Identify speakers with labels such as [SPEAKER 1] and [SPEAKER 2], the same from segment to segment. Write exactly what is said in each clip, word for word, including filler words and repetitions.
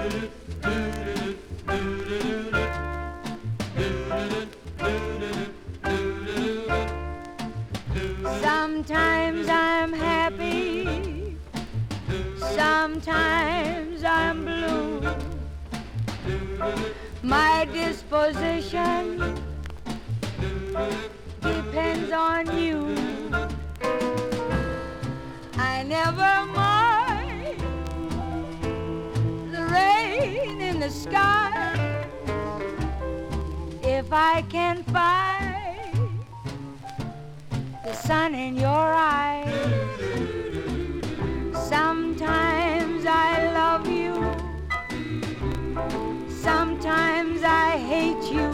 [SPEAKER 1] Sometimes I'm happy, sometimes I'm blue. My disposition depends on you. I never mind the rain in the sky if I can find the sun in your eyes. Sometimes I love you, sometimes I hate you,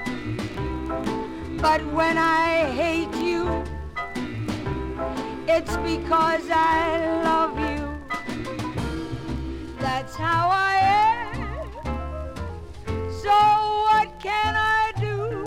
[SPEAKER 1] but when I hate you, it's because I love you. That's how I am. So what can I do?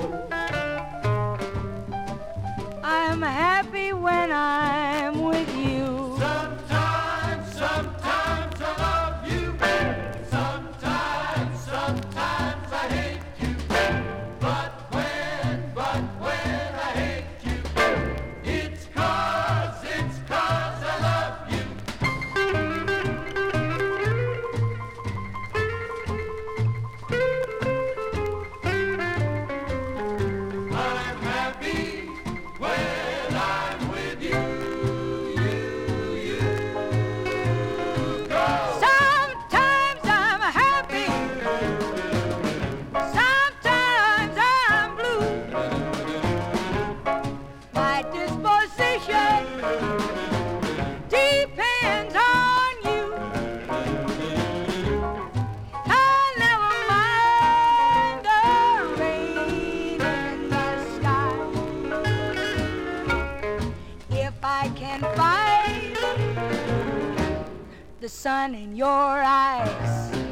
[SPEAKER 1] I'm happy when I'm with you.
[SPEAKER 2] Sometimes, sometimes I love you. Sometimes, sometimes I hate you. But when, but when I hate you, it's cause, it's cause I love you. I'm happy when I'm with you, you, you. Go!
[SPEAKER 1] Sometimes I'm happy, sometimes I'm blue. My disposition depends on you. I never mind the rain in the sky if I can find the sun in your eyes.